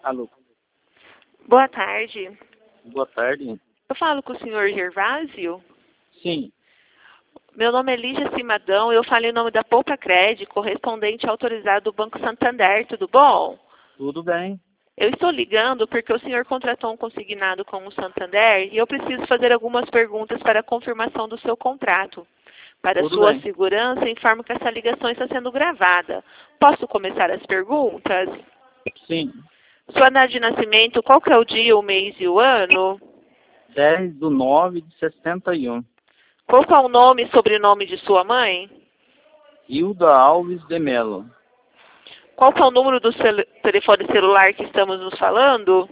Alô, Boa tarde. boa tarde. Eu falo com o senhor Gervásio. Sim, Meu nome é Lígia Cimadão. Eu falo em nome da Poupa Crédito, correspondente autorizado do Banco Santander. Tudo bom? tudo bem. Eu estou ligando porque o senhor contratou um consignado com o Santander e eu preciso fazer algumas perguntas para a confirmação do seu contrato. Para Tudo sua bem. segurança, informo que essa ligação está sendo gravada. Posso começar as perguntas? Sim, Sua data de nascimento, qual que é o dia, o mês e o ano? 10/9/61. Qual que é o nome e sobrenome de sua mãe? Hilda Alves de Melo. Qual que é o número do telefone celular que estamos nos falando?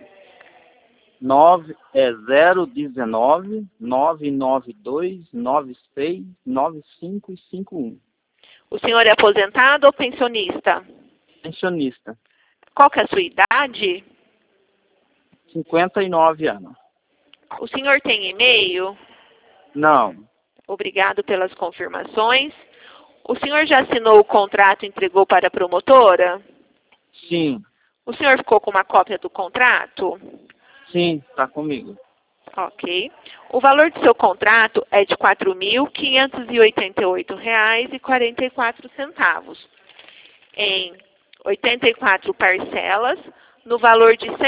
019 992 96 9551. O senhor é aposentado ou pensionista? Pensionista, Qual que é a sua idade? 59 anos. O senhor tem e-mail? Não, Obrigado pelas confirmações. O senhor já assinou o contrato e entregou para a promotora? sim, O senhor ficou com uma cópia do contrato? sim, tá comigo. Ok. O valor do seu contrato é de R$ 4.588,44 em 84 parcelas, no valor de R$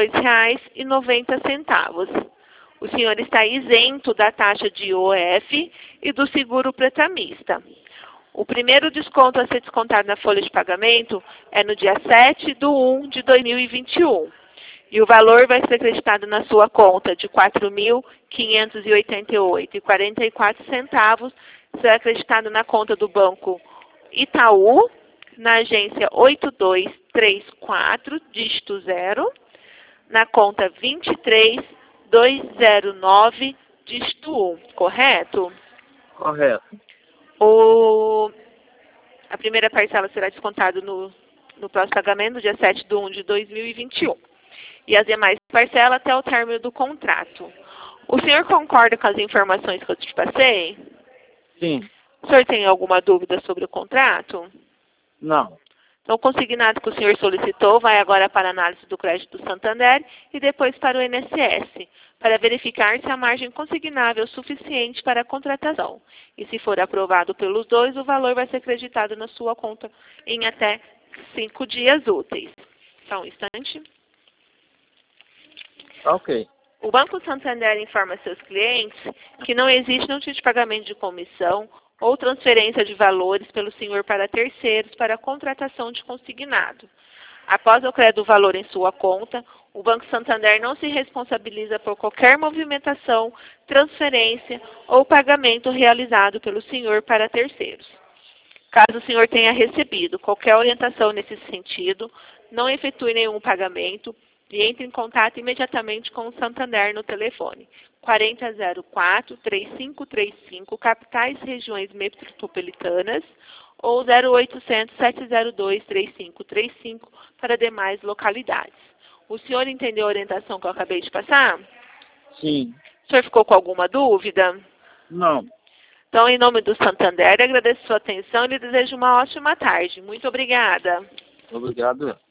102,90. O senhor está isento da taxa de IOF e do seguro pretamista. O primeiro desconto a ser descontado na folha de pagamento é no dia 7/1/2021. E o valor vai ser acreditado na sua conta de R$ 4.588,44, será acreditado na conta do Banco Itaú, na agência 8234, dígito 0, na conta 23209, dígito 1, correto? Correto. A primeira parcela será descontada no próximo pagamento, no dia 7/1/2021. E as demais parcelas até o término do contrato. O senhor concorda com as informações que eu te passei? Sim, O senhor tem alguma dúvida sobre o contrato? não. Então, o consignado que o senhor solicitou vai agora para a análise do crédito do Santander e depois para o INSS, para verificar se a margem consignável é suficiente para a contratação. E se for aprovado pelos dois, o valor vai ser acreditado na sua conta em até 5 dias úteis. Só um instante. Ok. O Banco Santander informa seus clientes que não existe nenhum tipo de pagamento de comissão ou transferência de valores pelo senhor para terceiros para a contratação de consignado. Após o crédito do valor em sua conta, o Banco Santander não se responsabiliza por qualquer movimentação, transferência ou pagamento realizado pelo senhor para terceiros. Caso o senhor tenha recebido qualquer orientação nesse sentido, não efetue nenhum pagamento e entre em contato imediatamente com o Santander no telefone 4004-3535, capitais regiões metropolitanas, ou 0800 702 3535 para demais localidades. O senhor entendeu a orientação que eu acabei de passar? Sim, O senhor ficou com alguma dúvida? não. Então, em nome do Santander, agradeço sua atenção e lhe desejo uma ótima tarde. Muito obrigada. Obrigado.